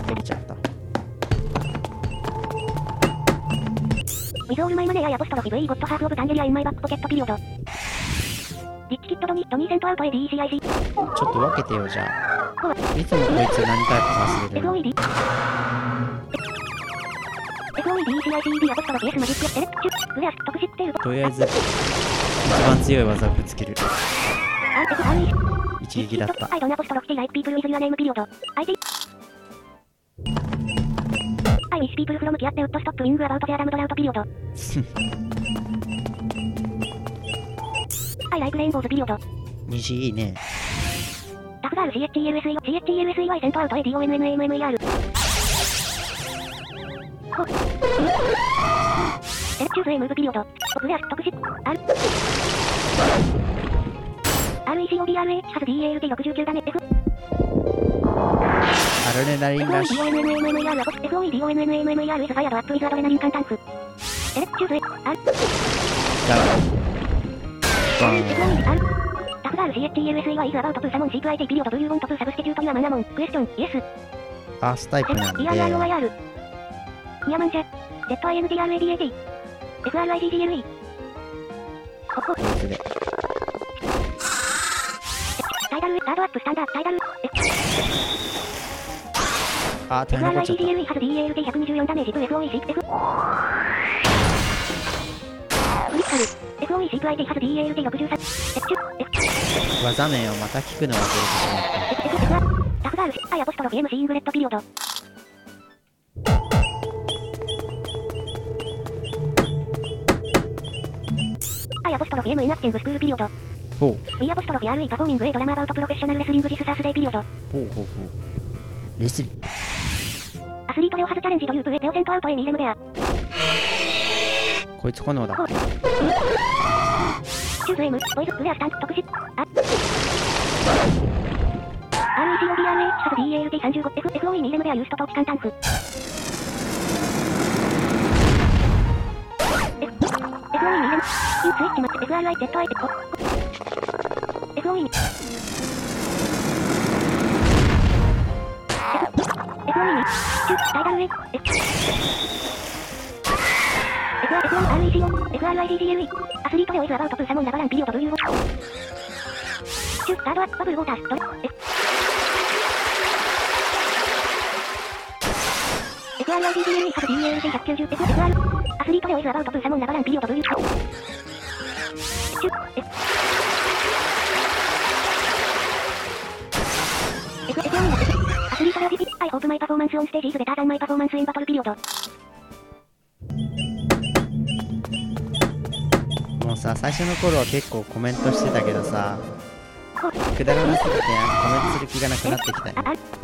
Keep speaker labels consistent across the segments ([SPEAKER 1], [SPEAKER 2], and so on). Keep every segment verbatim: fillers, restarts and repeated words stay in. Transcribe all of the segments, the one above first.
[SPEAKER 1] 照れちゃった。
[SPEAKER 2] ウィズオールマイマネーやアポストロフィ V ゴッドハーフオブタンゲリアインマイバックポケットピリオド。リッチキッドドニドニーセントアウト エーディーシーアイシー。
[SPEAKER 1] ちょっと分けてよ、じゃあ。いつもこいつ何タイプか忘れるの。
[SPEAKER 2] エフオーイーディー エフオーイーディーシーアイシーディー アポストロフィ S マジックセレクチュグレアス特殊テール。
[SPEAKER 1] とりあえず一番強い技をぶつける。一撃だった。
[SPEAKER 2] アイドンアポストロフィ like people with your name ピリオド。アイティI miss people from キアッテウッドストップウィングアバウトゼアダムドラウトピリオド。I like rainbows ピリオド。
[SPEAKER 1] 虹いいね。
[SPEAKER 2] タフガール シーエイチイーエルエスイー シーエイチイーエルエスイー セントアウト エーディーオーエヌエヌエーエムエムイーアール。ほっ。セレクチューズ A ムーブピリオド。グレアス特殊 R。アールイーシーオービーアールエイチ ハズ ディーエーエルティーろくじゅうきゅう ダメ F。
[SPEAKER 1] アドレナリンラッシュ。
[SPEAKER 2] エフオーイーディーオーエヌエヌエムイーアール エフオーイーディーオーエヌエヌエムイーアール is fired at with アドレナリンカンタンク。セレクチューズ R。
[SPEAKER 1] ダウン。バーン。
[SPEAKER 2] タフガール シーエイチイーエルエスイー is about to summon C プ アイティー ピリオド Do you want to substitute your mana mon? Question Yes。
[SPEAKER 1] アースタイプなんで。
[SPEAKER 2] イーアールアールオーアイアール。ニャマンジャ。ZINDRADAT。エフアールアイジージーエルイー。ここ。
[SPEAKER 1] こいつで。
[SPEAKER 2] タイダル、ガードアップスタンダード、タイダル。
[SPEAKER 1] あー、取り残っちゃった。
[SPEAKER 2] エフアールアイジージーエルイー has ディーエーエルティーひゃくにじゅうよんダメージと エフオーイーシー F。クリティカル。エフオーイーシー プ アイティ has ディーエーエルティーろくじゅうさん。
[SPEAKER 1] 技名をまた聞くの忘れてしまった。
[SPEAKER 2] タフガール、アイアポストロフィ M シーイングレットピリオド。アイアポストロフィ M インアッチェングスクールピリオド。
[SPEAKER 1] ほう。
[SPEAKER 2] ミーアポストロフィ アールイー パフォーミング A ドラマアバウトプロフェッショナルレスリングジスサースデイピリオド。
[SPEAKER 1] ほうほうほう。レスリ
[SPEAKER 2] アスリートレオハズチャレンジというプレテオセントアウト A ミーレムレア。
[SPEAKER 1] こいつ炎だ。
[SPEAKER 2] チューズ M、ボイズ、グレアスタン、特殊、あ。アールイーシーオービーアールエイチ ハズ ディーエーエルティーさんじゅうご、F、エフオーイー ミーレムレアユーストトーチカンタンフ。F、エフオーイー ミーレム、インスイッチマッチ、エフアールアイゼットアイ、コ、エフオーイー、F、エフオーイー に、チュー、タイダル A、F、エフアールアイジーオー、エフアールアイジージーエルイー、アスリートレオイズアバウトプーサモンラバランピリオドドゥユーゴ。チュー、ガードアップバブルウォーターストレ、F。エフアールアイジージーエルイー ハズ ディーエーエルティーひゃくきゅうじゅう、F、エフアール、アスリートレオイズアバウトプーサモンラバランピリオドドゥユーゴ。チュー、F。F、エフオーイー の F、アスリートレオジピ、I hope my performance on stage is better than my performance in battle ピリオド。
[SPEAKER 1] もうさ、最初の頃は結構コメントしてたけどさ、くだらなすぎてコメントする気がなくなってきたよ。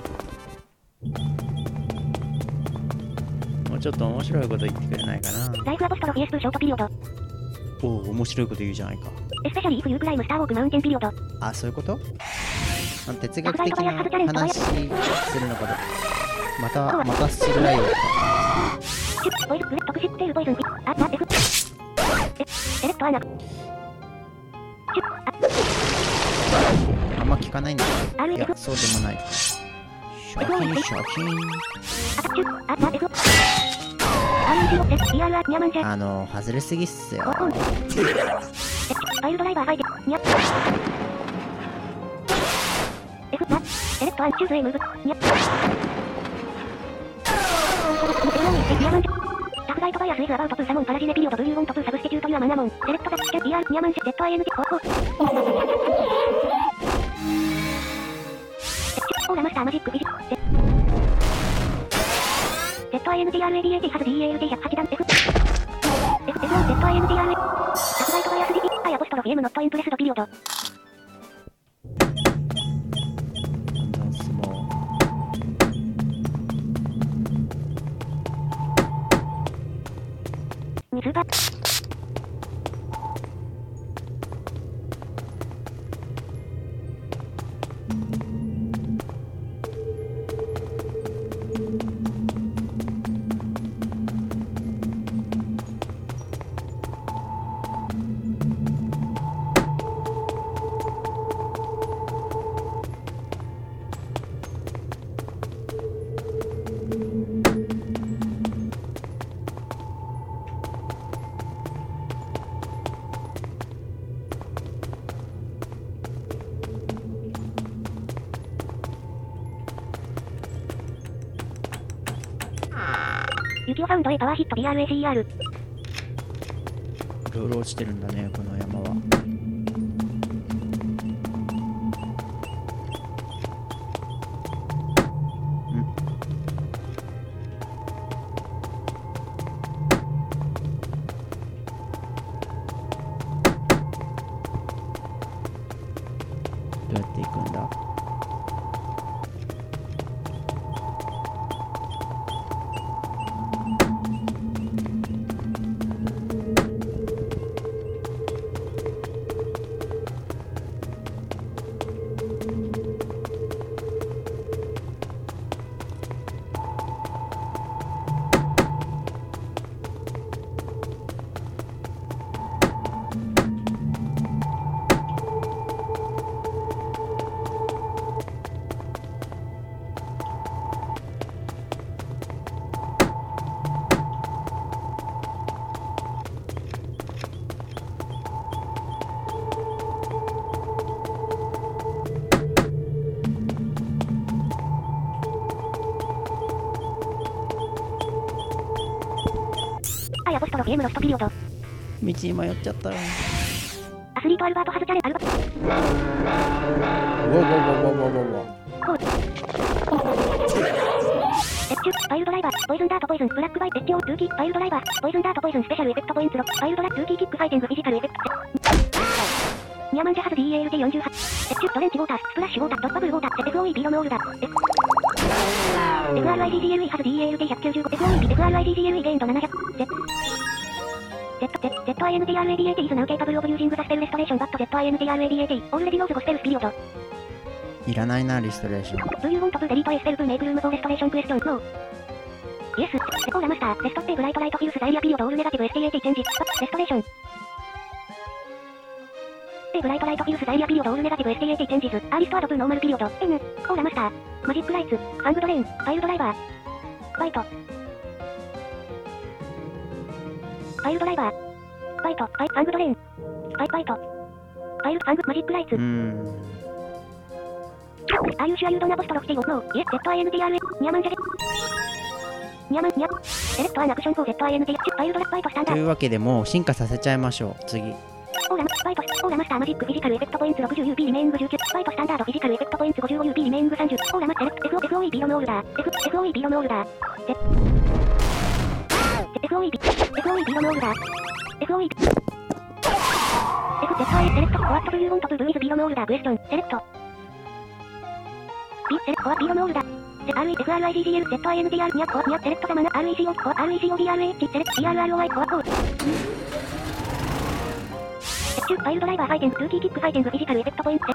[SPEAKER 1] もうちょっと面白いこと言ってくれないかな。
[SPEAKER 2] ライフアポストロフィエスプショートピリオド。
[SPEAKER 1] おお、面白いこと言うじゃないか。
[SPEAKER 2] エスペシャリーフユークライムスターウォークマウンテンピリオド。
[SPEAKER 1] あ、そういうこと？あ、哲学的な話するのかと。また、また知るライオンか。
[SPEAKER 2] チュッ、ボイル、グレットクシップテールボイズン、あ、あ、F。え、セレクトアナ。チュッ、
[SPEAKER 1] あ。あんま聞かないんだけど。いや、
[SPEAKER 2] F、
[SPEAKER 1] そうでもない。シャキン、シャキン。
[SPEAKER 2] あ、チュッ、あ、あ、F。アールイーシーオー、F、イーアールアール、ニャマンジャ。
[SPEAKER 1] あの、外れすぎっすよ。
[SPEAKER 2] ファイルドライバーファイティ、ニャ。F、ナ、セレクトアン、チューズ A ムーブ、ニャ。ニャマンジャ。タフライトバイアスイズアバウトプーサモンパラジネピリオドドゥユーウォントプーサブスティチュートユアマナモン。セレクトザッチャ、イーアール、ニャマンジャ、ZINT、ほほ。オーラマスターマジックフィジック。ZINDRADAT ハズ ディーエーエルティーひゃくはちダン F。F、F1、ZINDRA。タフライトバイアスディピ、アイアポストロフィ M ノットインプレスドピリオド。水場。 雪をファウンド A パワーヒット ビーアールエーシーイーアール。
[SPEAKER 1] いろいろ落ちてるんだね、この山は。どうやって行くんだ？
[SPEAKER 2] アポストロゲームロストピリオド。
[SPEAKER 1] 道に迷っちゃった。
[SPEAKER 2] アスリートアルバートハズチャレアルバ。
[SPEAKER 1] ウォウウォウウォウウォウウォウ。
[SPEAKER 2] コード。エッチュ、ファイルドライバー、ポイズンダートポイズン、ブラックバイ、エッチオ、ルーキー、ファイルドライバー、ポイズンダートポイズン、スペシャルエフェクトポイントロ、ファイルドラ、ルーキーキックファイティングフィジカルエフェクト。ニャマンジャハズ ディーエーエルティーよんじゅうはち。エッチュ、トレンチウォーター、スプラッシュウォーター、ドッパブルウォーター、エフオーイー ビーロノールダ。エフアールアイディージーエルイー ハズ ディーエーエルティーひゃくきゅうじゅうご。エフオーイー ビー エフアールアイディージーエルイー ゲインドななひゃく。Z ZINTRADAT is now capable of using the spell restoration but ZINTRADAT already knows the spell period.
[SPEAKER 1] いらないな、リストレーション。
[SPEAKER 2] Do you want to delete a spell to make room for restoration question? No. Yes. Sephora Master. Restore a bright light fuse area period all negative stat changes. Restoration. A bright light fuse area period all negative stat changes. Are restored to normal period. N. Sephora Master. Magic Lights. Fang Drain. File Driver. Byte. File Driver. Byte. Fang Drain. Byte. File Fang Magic Lights.
[SPEAKER 1] うーん。
[SPEAKER 2] Are you sure you don't apostrophe T O? No. Yes. ZINTRA. ニャマンジャケ。ニャマンニャ。セレクトアンアクション for ZINTRA. ファイルドラバイトスタンダード。
[SPEAKER 1] というわけでもう進化させちゃいましょう。次。
[SPEAKER 2] オーラマバイトオーラマスターマジックフィジカルエフェクトポイント ろくじゅうユーピー リメイングじゅうきゅう。バイトスタンダードフィジカルエフェクトポイント ごじゅうごユーピー リメイングさんじゅう。オーラマセレクト エフオーイー ビーロノールダー。Fエフオーイー ビーロノールダー。エフオーイー ビー エフオーイー ビーロノールダー。エフオーイー F ZI セレクト What do you want to do with ビーロノールダークエスチョンセレクト B セレクト ビーロノールダー。RE、エフアールアイディージーエル、ZINTR、ニャ、コア、ニャ、セレクトサマナ、アールイーシーオー、コア、アールイーシーオー、ディーアールエイチ、セレクト、ディーアールアールオーアイ、コア、コー。エッチュ、ファイルドライバーファイティング、ルーキーキックファイティング、フィジカルエフェクトポイント、セ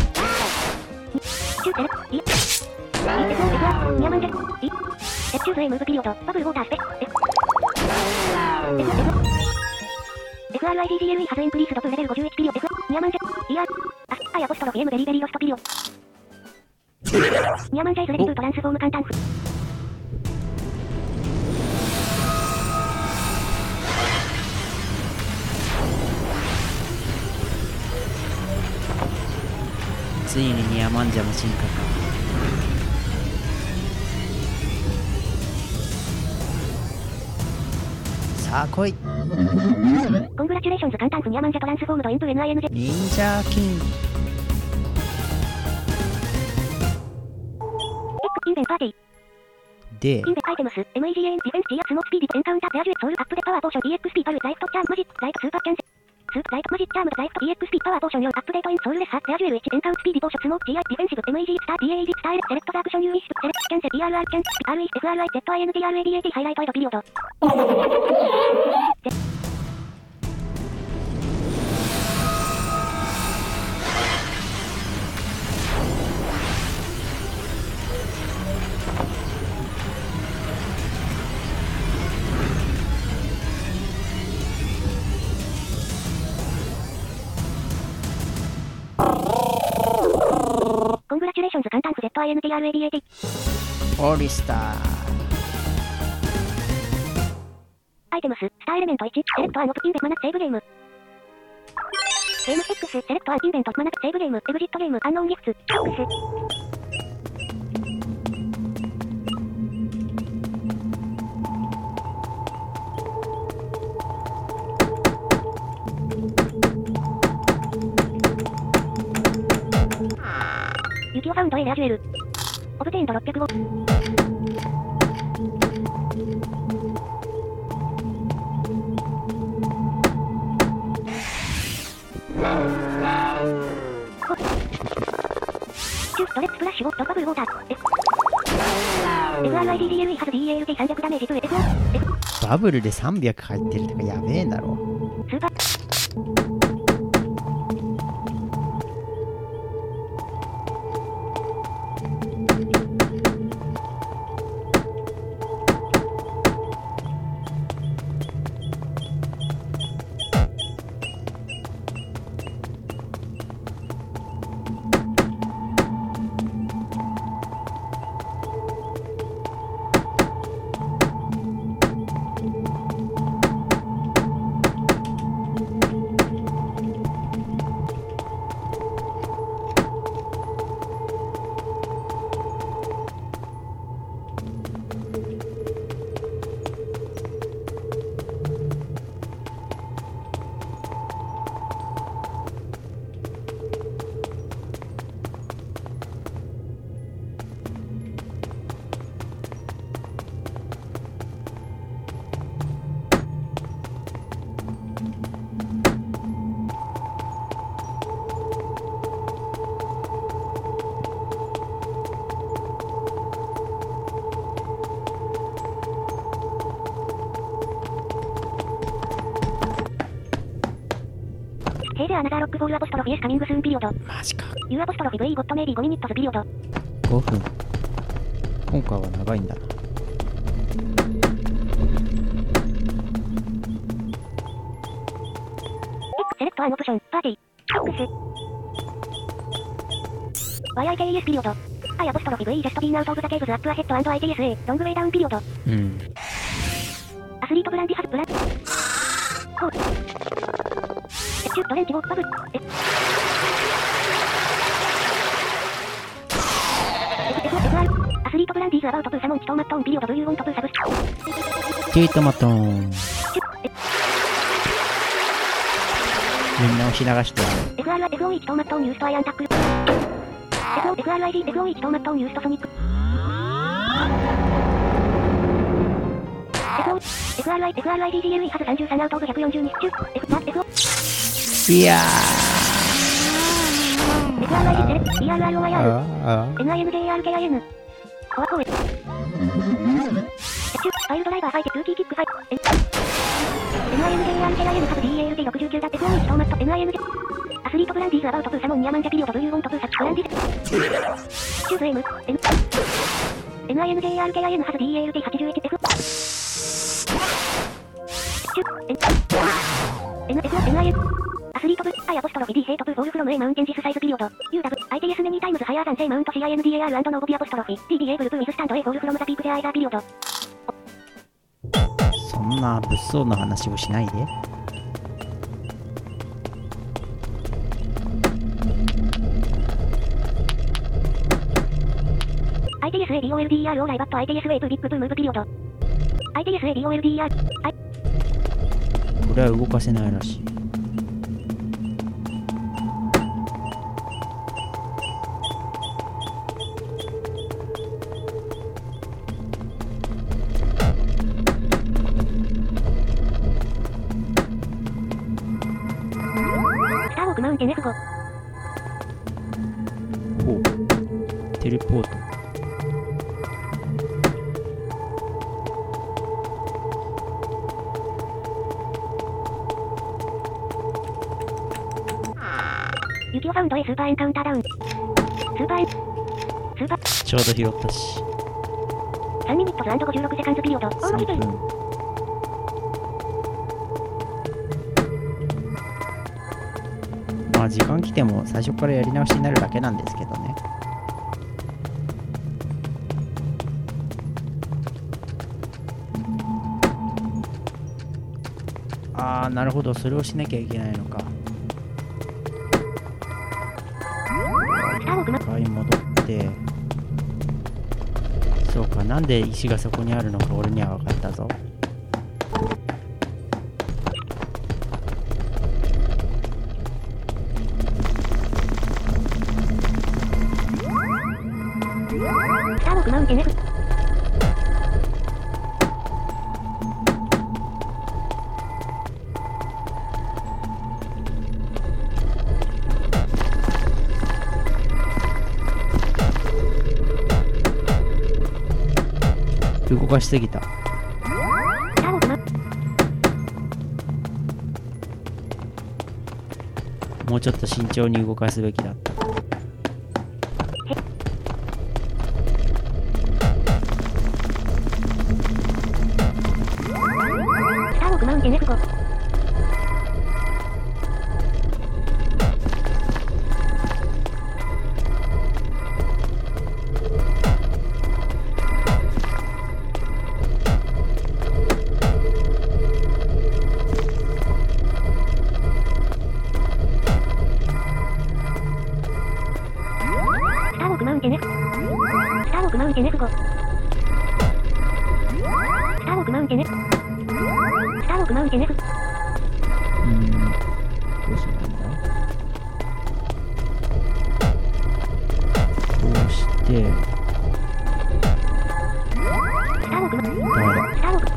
[SPEAKER 2] チュ、セレクト、イ、イ、エフオー、エフアー、ニャマンジャ、イ、エッチュ、ズエムーブピリオド、バブルウォータースペ、エフ、エフ、エフアールアイディージーエルイー、ハズエンクリースドプレベルごじゅういちピリオド、F、ニャマンジャ、イ、アー、アイアポストロゲームベリーベリーロストピリオド。ニャマンジャイズレディトゥトランスフォーム簡単フ。
[SPEAKER 1] ついにニアマンジャも進化か。さあ来い。
[SPEAKER 2] コングラチュレーションズ簡単フニャマンジャトランスフォームドイント エヌアイエヌジェ。
[SPEAKER 1] 忍者キング。
[SPEAKER 2] インベンパーティー。
[SPEAKER 1] で、
[SPEAKER 2] インベンアイテムス、エムイージーエー ディフェンス、ジア、スモースピーディ、エンカウンター、ペアジュエ、ソウル、アップデ、パワーポーション、イーエックスピー、パル、ライフト、チャーム、マジック、ライト、スーパーキャンセル。スープ、ライト、マジック、チャーム、ライフト、イーエックスピー、パワーポーションよん、アップデートイン、ソウルレッサー、ペアジュエルいち、エンカウント、スピーディ、ポーション、スモーク、ジーアイ、ディフェンシブ、エムイージー、スター、ディーエーイーディ、スター、セレクト、ザアクション、ユーイッシュ、セレクト、キャンセル、イーアールアール、キャンセル、アールイー、エフアールアイ、ZINTRADAT、ハイライト、エド、ピリオド。コングラチュレーションズ簡単フ ZINTRADAT。
[SPEAKER 1] オリスター。
[SPEAKER 2] アイテムス、スターエレメントいち、セレクトアンオプインベマナセーブゲーム。ゲーム X、セレクトアンインベントマナセーブゲーム、エグジットゲーム、アンノーンギフツ、X。 ユキオファウンド A レアジュエル。オブテインドろっぴゃくご。チューストレッチスプラッシュゴッドバブルウォーター。エフアールアイディーディーエルイー ハズ ディーエーエルディーさんびゃく ダメージプエ エフオー。
[SPEAKER 1] バブルでさんびゃく入ってるとかやべえだろ。
[SPEAKER 2] スーパー。ヘイデアナザーロックフォールアポストロフィエスカミングスーンピリオド。
[SPEAKER 1] マジか。
[SPEAKER 2] ユーアポストロフィ V ゴッドメイビーごミニットスピリオド。
[SPEAKER 1] ごふん。今回は長いんだな。
[SPEAKER 2] セレクトアンオプション、パーティー。X。ワイアイケーイーエス ピリオド。I アポストロフィ V ジャストビーンアウトオブザケーブズアップアヘッド &アイティーエスエー ロングウェイダウンピリオド。
[SPEAKER 1] うん。
[SPEAKER 2] アスリートブランディハズブラン。コー。エチュートレンチゴーバブ。え。アスリートブランディーズアバウトプーサモンチトーマットーンピリオド V ユーウォントプーサブス。
[SPEAKER 1] チートマトーン。みんな押し流して。
[SPEAKER 2] エフアールエフオーワン トーマットーンユーストアイアンタックル。エフアールアイディー エフオーワン トーマットーンユーストソニック。エフアールアイディーディーエルイー ハズさんじゅうさんアウトオブひゃくよんじゅうに。チュー。F、F、
[SPEAKER 1] いや
[SPEAKER 2] ー。エフアールアイディー セレクト、イーアールアールオーアイアール。
[SPEAKER 1] あ
[SPEAKER 2] エヌアイエムジェーアールケーアイエヌ。コアコエ。チュー、ファイルドライバーファイテツーキーキックファイ。エヌアイエムジェーアールケーアイエヌ ハズ ディーエーエルディーろくじゅうきゅう だ。エフオーワン トーマット、エヌアイエムジェー。アスリートブランディーズアバウトプーサモンニアマンジャピリオド V ユーウォントプーサブランディズ。チューズエム、N。エヌアイエムジェーアールケーアイエヌ ハズ ディーエーエルディーはちじゅういち F。チュー、N、N、F、エヌアイエム。アスリートブ、I アポストロフィ D ヘイトプーボールフロム A マウンテンジスサイズピリオド。ユーダブ、アイティーエス メニータイムズハイアーザン J マウント シーアイエヌディーエーアール ノーボビアポストロフィ ディーディーエーブルプーウィズスタンド A ボールフロムザピークジェアイザーピリオド。
[SPEAKER 1] そんな物騒な話をしないで。
[SPEAKER 2] アイティーエス エー ビー オー エル ディー イー アール オーライバット アイティーエス ウェイプビッグプームーブピリオド。アイティーエス エー ビー オー エル ディー イー アール。
[SPEAKER 1] これは動かせないらしい。
[SPEAKER 2] スターウォークマウンテン エフご。
[SPEAKER 1] おう。テレポート。
[SPEAKER 2] ユキオファウンド A スーパーエンカウンターダウン。スーパーエン。スーパー。
[SPEAKER 1] ちょうど拾ったし。
[SPEAKER 2] さんミニットズ &ごじゅうろくセカンズピリオド。オールギブ。
[SPEAKER 1] さんぷん。まあ時間来ても最初からやり直しになるだけなんですけどね。ああ、なるほど、それをしなきゃいけないのか。はい、戻って。そうか、なんで石がそこにあるのか俺には分かったぞ。
[SPEAKER 2] ろくまん エヌエフ。
[SPEAKER 1] 動かしすぎた。
[SPEAKER 2] さあろくまん。
[SPEAKER 1] もうちょっと慎重に動かすべきだった。
[SPEAKER 2] さあろくまん エヌエフご。スターろくまん エヌエフ。スターろくまん エヌエフご。スターろくまん エヌエフ。スターろくまん エヌエフ。
[SPEAKER 1] うーん、どうするんだ。こうして
[SPEAKER 2] スターろくまん。
[SPEAKER 1] ダメだ。
[SPEAKER 2] スターろく。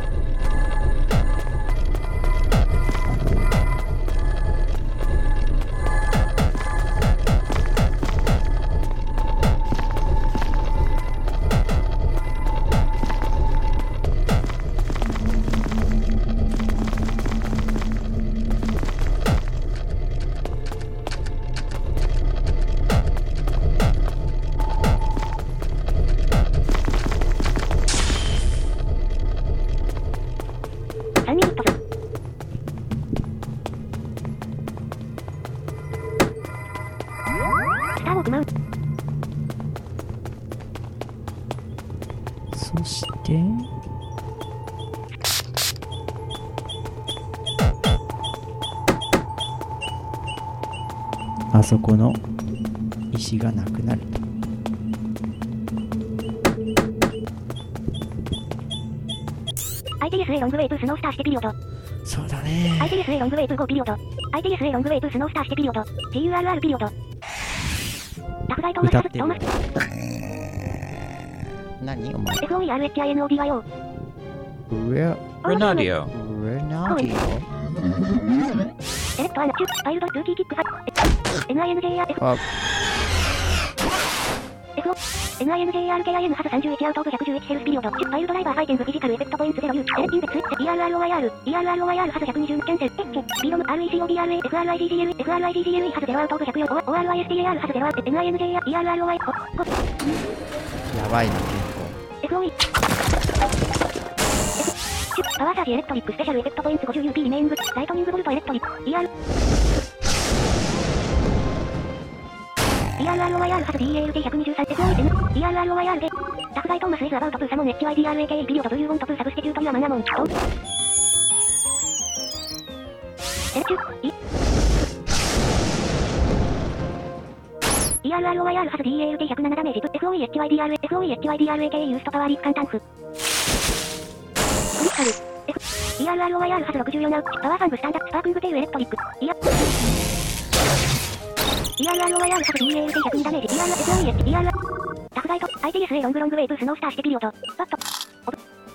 [SPEAKER 2] さんにんヒットぞ。スターろくまん。
[SPEAKER 1] そしてあそこの石がなくなる。
[SPEAKER 2] アイティーエスエー ロングウェーブスノースターしてピリオド。
[SPEAKER 1] そうだね。
[SPEAKER 2] アイティーエスエー ロングウェーブごピリオド。アイティーエスエー ロングウェーブスノースターしてピリオド。ジーユーアールアール ピリオド。タフガイトーマス
[SPEAKER 1] 歌ってる
[SPEAKER 2] トーマス。
[SPEAKER 1] 何お前。
[SPEAKER 2] エフオーイーアールエイチアイエヌオーディーワイオー。
[SPEAKER 1] レ
[SPEAKER 3] レナディオ。
[SPEAKER 1] レナディ
[SPEAKER 2] セレクトアナチュファイルドルーキーキックファイ エヌアイエヌジェーアール
[SPEAKER 1] オ。あ、
[SPEAKER 2] エフオー エヌアイエヌジェーアールケーアイエヌ ハズさんじゅういちアウトオブひゃくじゅういちヘルスピリオド。ファイルドライバーファイティングフィジカルエフェクトポイントゼロユー。セレティンベツ イーアールアールオーアイアール イーアールアールオーアイアール ハズひゃくにじゅうキャンセル。エッチスピードム アールイーシーオーディーアールエー エフアールアイジージーエル エフアールアイジージーエル ハズゼロアウトオブひゃくよん オーアールアイエスティーエーアール ハズゼロアウト エヌアイエヌジェーアール イーアールアールオーアイご
[SPEAKER 1] やばいな結
[SPEAKER 2] エフオーイー パワーチャージエレクトリックスペシャルエフェクトポイント ごじゅうユーピー リメイングライトニングボルトエレクトリック イーアール イーアールアールオーアイアール ハズ ディーエーエルティーひゃくにじゅうさん エフオーイー エヌ イーアールアールオーアイアール でタフガイトーマスイズアバウトプーサモン エイチワイディーアールエーケーイー ピリオドドゥユーウォントプーサブスティチュートユアマナモントセレチュイ イーアールアールオーアイアール ハズ ディーエーエルティーひゃくなな ダメージ エフオーイーエイチワイディーアールエー エフオーイーエイチワイディーアールエーケーユーストパワーリーフカンタンフクリスタル イーアールアールオーアイアール ハズろくじゅうよんアウトパワーファングスタンダスパークングテールエレクトリックイーアール イーアールアールオーアイアール ハズ ディーエーエルティーひゃくに ダメージ イーアール エフオーイーエイチ イーアール タフガイト アイティーエスエー ロングロングウェーブスノースターしてピリオドバットオブ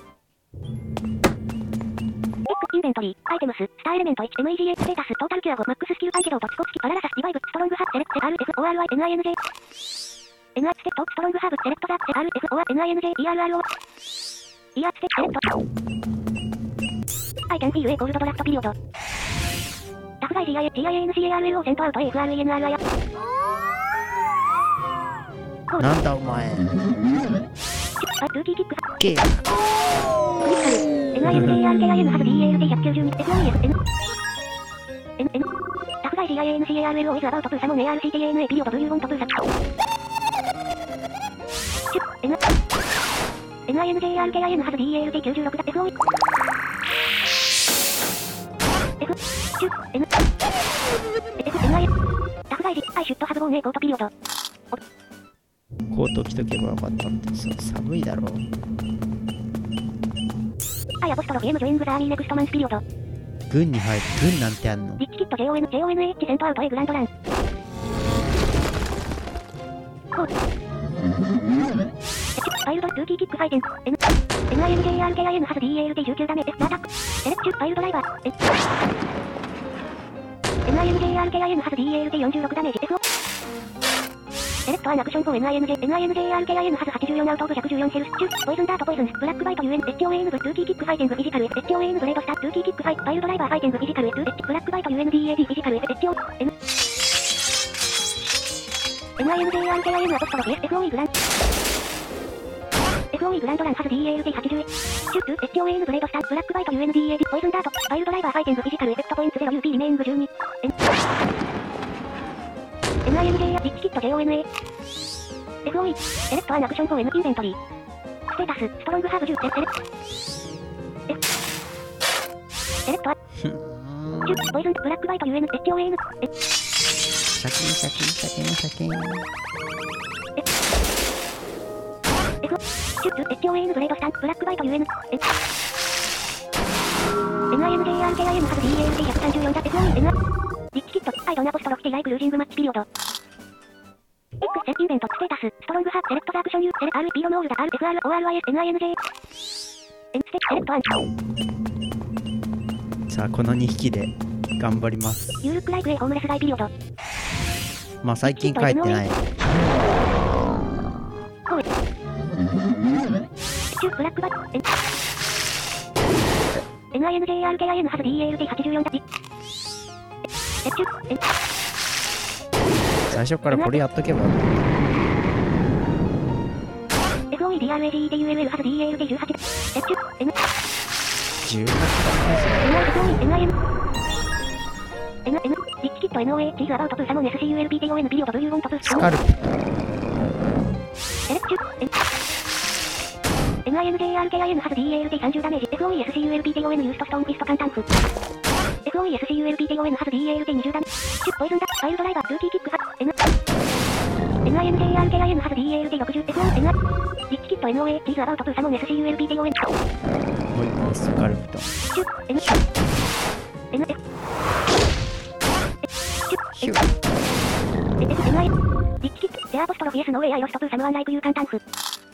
[SPEAKER 2] インベントリーアイテムススターエレメント いち エムイージーエイチ ステータストータルキュアごマックススキルアンケドートチコツキパララサスディバイブストロングハセレクテ アールエフオーアールアイエヌアイエヌジェー エヌアイステットストロングハーブセレクトザ アールエフオーエヌアイエヌジェー イーアールアールオー イーアールステッセレクトアイキャンフィール A コールドドラフトピリオドタフガイ ジーアイエー ジーアイエーエヌシーエーアールエルオー セントアウト エフアールイーエヌアールアイ ア
[SPEAKER 1] なんだお前。
[SPEAKER 2] ルーキーキック
[SPEAKER 1] ケー。
[SPEAKER 2] クリスタル エヌアイエヌジェーアールケーアイエヌ ハズ ディーエーエルティーひゃくきゅうじゅうに エフオーイーエフ N N N タフガイ ジーアイエーエヌシーエーアールエルオー イズアバウトプーサモン エーアールシーティーエーエヌエー ピリオドドゥユーウォントプーサチュ Nエヌアイエヌジェーアールケーアイエヌ ハズ ディーエーエルティーきゅうじゅうろく エフオーイー F チュ N F エヌアイタフガイ ジアイシュットハブボーン A コートピリオド
[SPEAKER 1] コート着とけばよかったって。そう寒いだろう。
[SPEAKER 2] アイアポストロフ M ジョイングザーミーネクストマンスピリオド
[SPEAKER 1] 軍に入る。軍なんてあんの。
[SPEAKER 2] リッチキット ジョン、ジョンエイチ セントアウト A グランドランコーパイルド、ルーキーキック回転、N、エヌアイエムジェーアールケーアイエヌ ハズ ディーエーエルティーじゅうきゅうダメージ、アタック、エレクチュ、パイルドライバー、エヌアイエムジェーアールケーアイエヌ ハズ ディーエーエルティーよんじゅうろくダメージ、エフオー。エレクトアンアクション フォー エヌアイエムジェー、エヌアイエムジェーアールケーアイエヌ ハズはちじゅうよんアウトオブひゃくじゅうよんヘルス、チュー、ポイズンダートポイズン、ブラックバイト ユーエヌ、エッチオーエーエヌ ブ、ルーキーキックファイティングフィジカル、エッチオーエーエヌ ブレードスター、ルーキーキックファイ、パイルドライバーファイティングフィジカル、ブラックバイト ユーエヌディーエーディー フィジカル、エッチオーエヌ、エヌアイエムジェーアールケーアイエヌ アポストロフィエス エフオーイー グラン、エフオーイー グランドランハズ ディーエーエルティーはちじゅういち、チュー、エッチオーエーエヌ ブレードスター、ブラックバイト ユーエヌディーエーディー、ポイズンダート、パイルドライバーファイティングフィジカル、エフェクトポイント ゼロユーピー リメイングじゅうに、エヌアイエムジェー リッチキット ジェーオーエヌエー、エフオーイー、エレクトアンアクション フォー エヌ インベントリー、ステータス、ストロングハーブじゅう、エレクト、エレクトア、チュー、ポイズン、ブラックバイト ユーエヌ、エッチオーエーエヌ、エ
[SPEAKER 1] シャキンシャキンシャキンシャキン。
[SPEAKER 2] F、チュー、エッチオーエーエヌ ブレードスタン、ブラックバイト ユーエヌ、エ エヌアイエムジェーアールケーアイエヌ ハズ ディーエーエルティーひゃくさんじゅうよんダ、エフオーイー、エヌ、リッチキット、アイドンアポストロフティライブルージングマッチピリオド。X、セインベント、ステータス、ストロングハー、セレクトザアクションユー、セレ、アール、ピロノールダ、アール、エフアール、オーアールアイエス、エヌアイエムジェー、エンステ、セレクトアン。
[SPEAKER 1] さあこのにひきで頑張ります。
[SPEAKER 2] ユールックライクエホームレスガイピリオド。
[SPEAKER 1] まあ最近帰ってない。
[SPEAKER 2] こう。チュー、ブラックバイト、エン、エヌアイエムジェーアールケーアイエヌ ハズ ディーエーエルティーはちじゅうよんダ、ディ、エチュー、エン、
[SPEAKER 1] 最初からこれやっとけば。
[SPEAKER 2] エフオーイー ディーアールエージーイーティーユーエルエル ハズ ディーエーエルティーじゅうはち、エチュー、エヌ、
[SPEAKER 1] じゅうはちだね。
[SPEAKER 2] エヌアイエム、N、N、リッチキット エヌオーエー、チーズアバウトプーサモン エスシーユーエルピーティーオーエヌ ピリオド ブリューウォントプー
[SPEAKER 1] スカルプ。
[SPEAKER 2] エレクチュ、エヌアイエムジェーアールケーアイエヌ ハズ ディーエーエルティーさんじゅうダメージ、エフオーイー エスシーユーエルピーティーオーエヌ ユーストストーンピストカンタンフ。エフオーイー エスシーユーエルピーティーオーエヌ ハズ ディーエーエルティーにじゅうダメージ、チュ、ポイズンダ、ファイルドライバー、ルーキーキックファ、N、エヌアイエムジェーアールケーアイエヌ ハズ ディーエーエルティーろくじゅう、エフオー、N、リッチキット エヌオーエー、チーズアバウトプーサモン エスシーユーエルピーティーオーエヌ。
[SPEAKER 1] もう一個スカルプと。
[SPEAKER 2] チュ、N、N、F、
[SPEAKER 1] ヒュー。
[SPEAKER 2] エヌアイ、リッチキット、デアポストロフィエスノーエイアイロストプーサムアンライブユーカンタンフ。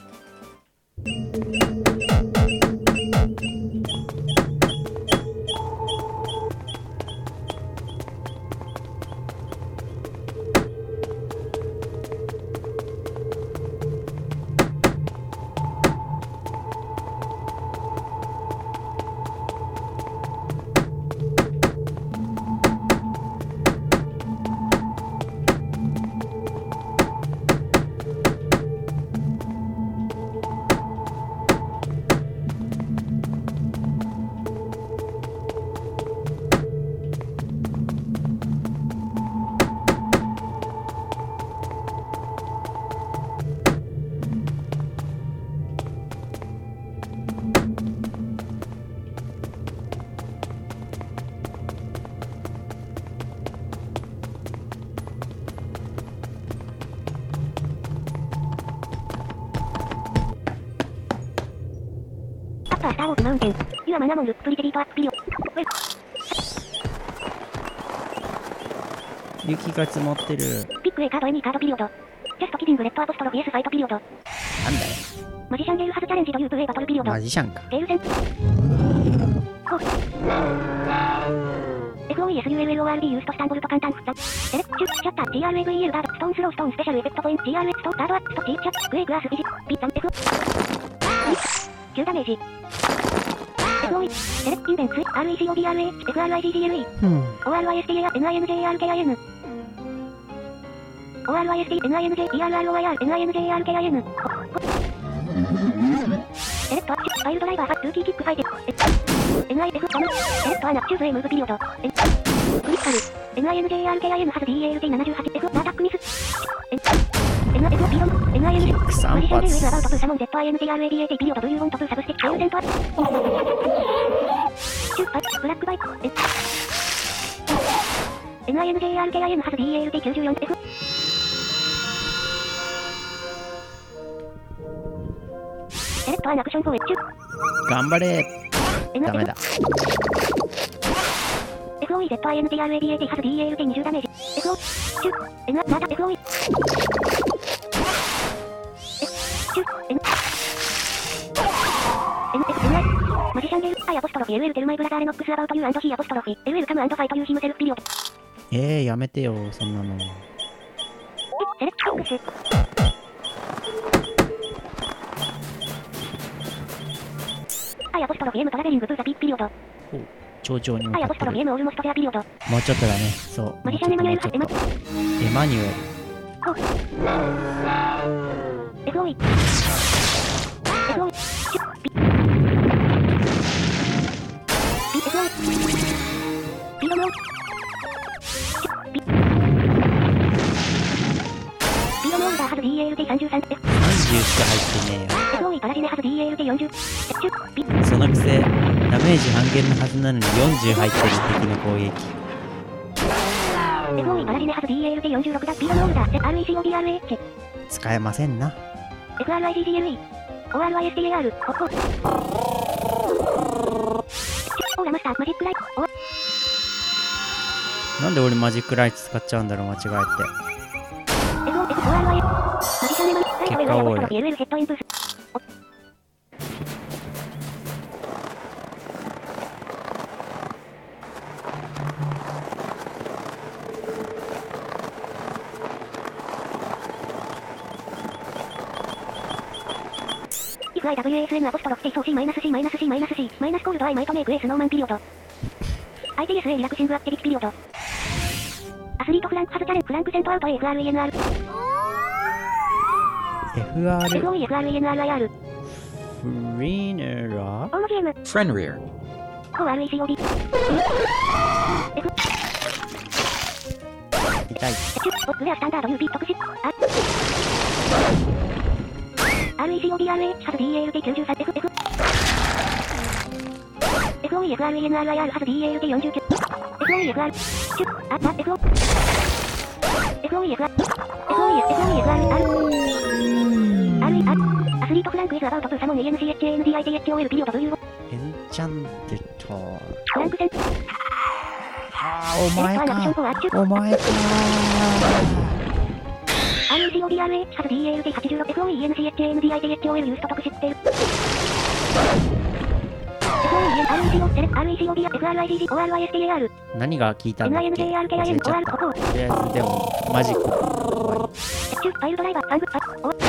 [SPEAKER 2] アッパースターウォークマウンテン。ユアマナモンル、プリテリートアップピリオ。
[SPEAKER 1] 雪が積もってる。
[SPEAKER 2] ピック A カード エニーカードピリオド。ジャストキリングレッドアポストロフィエスファイトピリオド。
[SPEAKER 1] なんだよ。
[SPEAKER 2] マジシャンゲルハズチャレンジドユープエバトルピリオド。
[SPEAKER 1] マジシャンか。
[SPEAKER 2] ゲールセン。コース。エフオーイー エスユーエルエルオーアールビー ユーストスタンボルトカンタンフザ。エレクチュ、シャッター、ジーアールエーブイエル ガード、ストーンスローストーンスペシャルエフェクトポイント、ジーアールエックスト、ガードアップスト、チーチャット、グレイグラースビジ、ピッタン、F。きゅうダメージ。エフオーイー、エレクインベンツ、アールイーシーオービーアールエイチ、エフアールアイジージーエルイー。
[SPEAKER 1] うん。
[SPEAKER 2] オーアールアイエスティーエー、エヌアイエムジェーアールケーアイエヌ。オーアールアイエスティー、エヌアイエムジェー、イーアールアールオーアイアール、エヌアイエムジェーアールケーアイエヌ。エレクト、ファイルドライバー、ルーキーキックファイティ、エヌアイエフ、ダム、エレクトアナ、チューズ A ムーブピリオド、クリティカル、エヌアイエムジェーアールケーアイエヌ ハズ ディーエーエルティーななじゅうはち、F、アタックミス、エヌアイエフ、ピロン、エヌアイエムジェー、マジシャンゲルウェズアバウトプーサモン ゼットアイエヌティーアールエーディーエーティー ピリオド、ブリューウォントプーサブスティック、エウセントア、チューパッ、ブラックバイト、エヌアイエムジェーアールケーアイエヌ ハズ ディーエーエルティーきゅうじゅうよん、F。エレクトアンアクションフォーエッチュ。
[SPEAKER 1] 頑張れ。ダメだ。
[SPEAKER 2] エフオーイー ゼットアイエヌティーアールエーディーエーティー ハズ ディーエーエルティーにじゅうダメージ。エフオー、チュ、N、ナダ、エフオーイー。チュ、N、 シャンゲル、アイアポストロフィ エルエル テルマイブラザーレノックスアバウトユー&ヒーアポストロフィ エルエル カム&ファイトユーヒムセルフピリオド。
[SPEAKER 1] えー、やめてよ、そんなの。
[SPEAKER 2] え、セレクトキングス。アイアポストロフィ エムトラベリングブーザピピリオド。
[SPEAKER 1] 頂上に向かってる。
[SPEAKER 2] アイアポストロフィ エムオールモストゼアピリオド。
[SPEAKER 1] もうちょっとだね。そう。
[SPEAKER 2] マジシャンエマニュエル
[SPEAKER 1] もうちょっとエマニュエル。
[SPEAKER 2] ほう。エフオーイ。エフオーイ。シュッピ。ピエフオーイ。ピドモン。シュッピ。ピドモンダーハズ ディーエーエルティーさんじゅうさん。
[SPEAKER 1] さんじゅうしか入ってねえよ。
[SPEAKER 2] エフオーイ パラジネハズ ディーエーエルティーよんじゅう。シュッピ。
[SPEAKER 1] そのくせ、ダメージ半減のはずなのによんじゅう入ってる敵の攻撃。
[SPEAKER 2] エフオーイ パラジネハズ ディーエーエルティーよんじゅうろく だ。ピドモンダー アールイーシーオービーアールエイチ。
[SPEAKER 1] 使えませんな。
[SPEAKER 2] エフアールアイジージーエルイー。オーアールアイエスティーエーアール。ほっほ。オーラマスター、マジックライト。おわ。
[SPEAKER 1] なんで俺マジックライト使っちゃうんだろう、間違えて。
[SPEAKER 2] エフオーエフオーアールアイエス。マジシャンエマニュエル。ライトウェルアイアポストロフィ エルエル ヘッドインプース。If I W A S N アポストロフ T ソー C マイナス C マイナス C マイナス C マイナスコールド I マイトメイク A スノーマンピリオド アイティーエス A リラクシングアクティビティピリオドアスリートフランクハズチャレンフランクセントアウト エフアールイーエヌアール
[SPEAKER 1] エフアール
[SPEAKER 2] エフオーイー エフアールイーエヌアールアイアール
[SPEAKER 1] フリーネラ
[SPEAKER 2] オーモジエム
[SPEAKER 3] フレンリア
[SPEAKER 2] コー アールイーシーオーディー F
[SPEAKER 1] 痛い。
[SPEAKER 2] チュッオグレアスタンダード ユーピー 特殊 アールイーシーオーディーアールエイチ ハズ ディーエーエルティーきゅうじゅうさん F Fエフオーイー エフアールイーエヌアールアイアール ハズ ディーエーエルティーよんじゅうきゅう エフオーイー エフアール チュッあ、あ、F Oエフオーイー エフアール エフオーイー エフオーイー エフアール アスリートフランク is about to summon エーエヌシーエイチエーエヌディーアイティーエイチオーエル ピリオド ブイユー
[SPEAKER 1] エンチャンテッド。
[SPEAKER 2] フランクセン
[SPEAKER 1] あー、お前か。お前か。
[SPEAKER 2] アールイーシーオーディーアールエイチ ハズ ディーエーエルティーはちじゅうろく エフオーイー エヌシーエイチエーエヌディーアイティーエイチオーエル ユースト特殊ってる エフオーイー アールイーシーオー セレ アールイーシーオーディー エフアールアイジージー オーアールアイエスティーエーアール
[SPEAKER 1] 何が聞いたんだっけ。
[SPEAKER 2] エヌアイエヌジェーアールケーアイエヌ
[SPEAKER 1] 忘れちゃった。とりあえずでもマジック。
[SPEAKER 2] チュファイルドライバーファングパお エ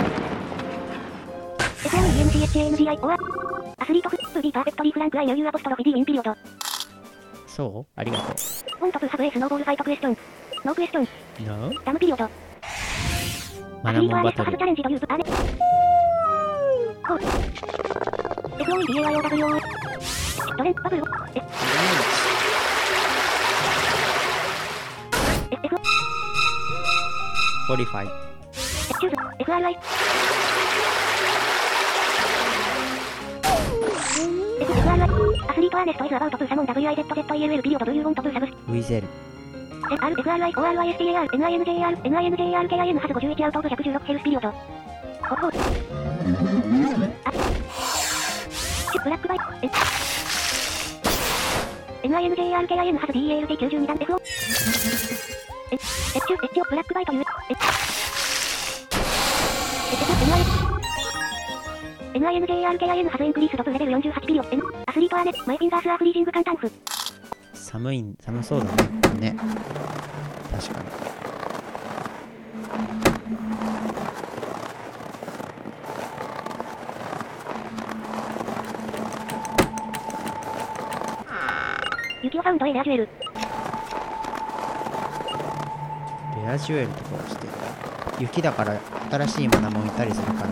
[SPEAKER 2] フオーイー エヌシーエイチエーエヌディーアイ オアアスリートフップディーパーフェクトリーフランクアイニューユーアポストロフィディインピリオド
[SPEAKER 1] そうありがと
[SPEAKER 2] ウォントプサブエースノーボールファイトクエスチョンノークエスチョン
[SPEAKER 1] う。No?
[SPEAKER 2] ダムピリオド
[SPEAKER 1] マナモンバトル。
[SPEAKER 2] ハズチャレンジというアネコー エフオーイー ディーエーアイオーダブリューオー ドレンバブルエ F
[SPEAKER 1] フォリファイ。
[SPEAKER 2] チューズ エフアールアイ F エフアールアイ アスリートアーネストイズアバウトプーサモン ダブリューアイゼットゼットイーエルエル ピリオド ブイユー ウォントプーサブス
[SPEAKER 1] ウィゼル。
[SPEAKER 2] エフアール エフアールアイ オーアールアイエスティーエーアール エヌアイエヌジェーアール エヌアイエヌジェーアールケーアイエヌ ハズごじゅういちアウトオブひゃくじゅうろくヘルスピリオドほほあチュブラックバイエ エヌアイエヌジェーアールケーアイエヌ ハズ ディーエーエルティーきゅうじゅうに ダン エフオーエエチュエチュブラックバイトユーエエチュ エヌアイエヌジェーアールケーアイエヌ ハズインクリースドプレベルよんじゅうはちピリオド N アスリートアーネマイフィンガースアーフリージング簡単譜
[SPEAKER 1] 寒い、寒そうだね。ね。確かに。
[SPEAKER 2] 雪をファウンドへレアジュエル。
[SPEAKER 1] レアジュエルとかして。雪だから新しいマナもいたりするかな。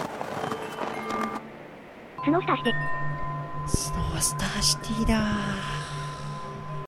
[SPEAKER 2] スノースターして。
[SPEAKER 1] スノースターシティだー。